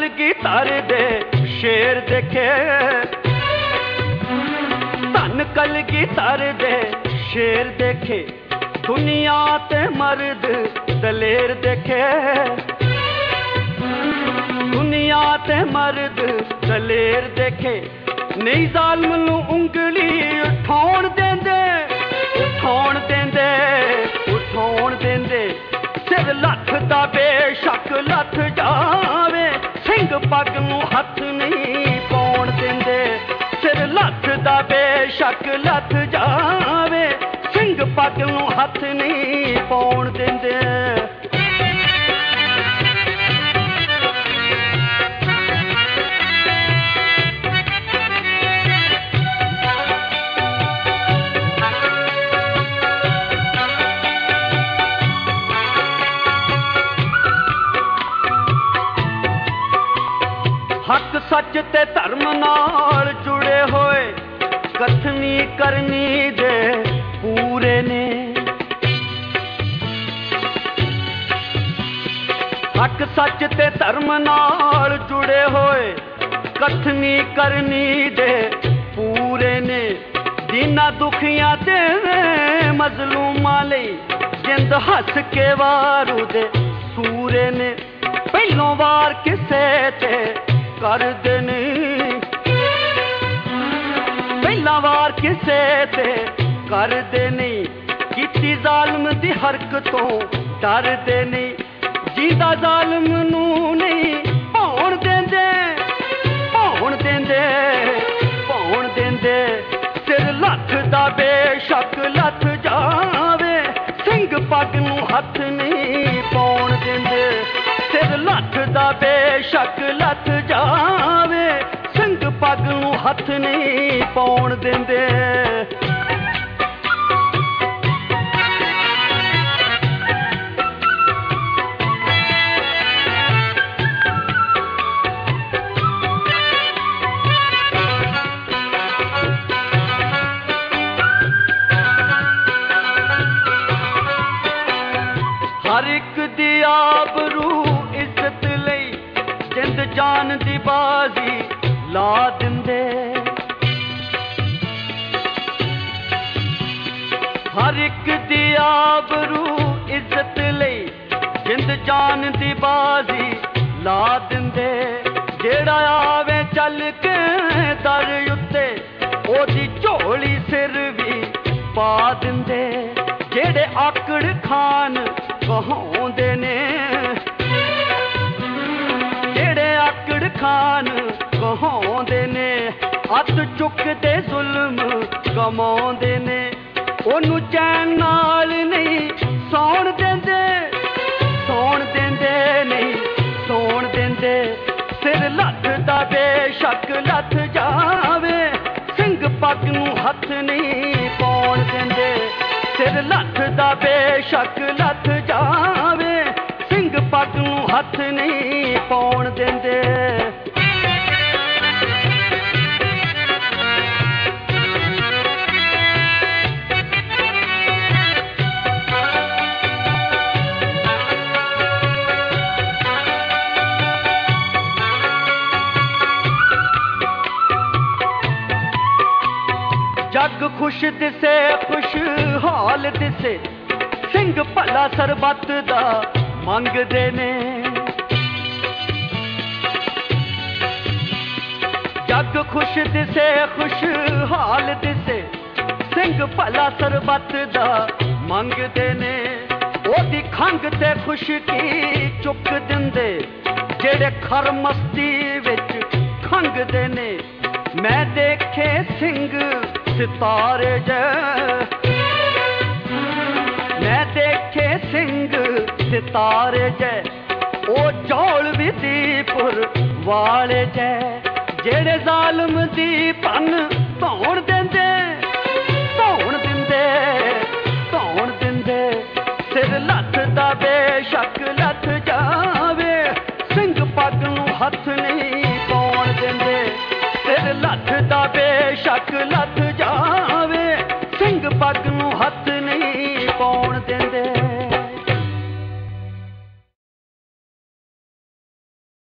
कलगीधर दे शेर देखे, धन कलगीधर दे शेर देखे, दुनिया ते मर्द दलेर देखे, दुनिया ते मर्द दलेर देखे। नहीं जालम नूं उंगली उठाउण देंदे, उठाउण देंदे, उठाउण देंदे। सिर लथ दा बेशक लथ जावे, सिंह पग नूं हथ नहीं पाउण देंदे। सिर लथ दा बेशक लथ जावे, सिंह पग नूं हथ नहीं पाउण देंदे। हक सच ते धर्म नाल जुड़े होए, कथनी करनी दे पूरे ने। हक सच ते धर्म नाल जुड़े होए, कथनी करनी दे पूरे ने। दीना दुखियां ते मजलूमां लई, जिंद हस के वारू दे सूरे ने। पहलों वार किसे ते कर देने, पहला वार किसे ते कर देने। कीती जालम दी हरकतों डर देने, जींदा जालम नूं नहीं भौण देंदे, भौण देंदे, भौण देंदे। सिर लथ दा बेशक लथ जावे, सिंह पग नूं हथ नहीं पाउण देंदे। सिर लथ दा बेशक लथ जावे, सिंह पग नूं हथ नहीं पाउण देंदे। हर एक दी आबरू इज्जत लई, जिंद जान दी बाजी ला दिंदे। हर एक दी आबरू इज्जत लई, जिंद जान दी बाजी ला दिंदे। जेड़ा आवे चल के दर उत्ते, ओदी झोली सिर भी पा दिंदे। जेड़े आकड़ खान कहाउंदे ने, जेड़े आकड़ खान कहाउंदे ने। हथ चुकदे जुल्म कमाउंदे ने, ओनू चैन नाल नहीं सौण देंदे, सौण देंदे नहीं सौण देंदे। सिर लथ दा बेशक लथ जावे, सिंह पग नूं हथ नहीं पाउण देंदे। सिर लथ दा बेशक लथ जावे, सिंह पग नूं हथ नहीं पाउण देंदे। जग खुश दिसे खुशहाल दिसे, सिंह भला सरबत दा मंगदे ने। जग खुश दिसे खुशहाल दिसे, सिंह भला सरबत दा मंगदे ने। ओदी खंग ते खुशकी चुक दिंदे, जेड़े खर मस्ती विच खंगदे ने। मैं देखे सिंह सितारे जै, मैं देखे सिंह सितारे जै। ओ जौल विधीपुर वाले जै, जेड़े जालम दी भन धौण देंदे, धौण दिंदे, धौण दिंदे। सिर लथ दा बेशक लथ जावे, सिंह पग नूं हथ नहीं पाउण देंदे। सिर लथ दा बेशक लथ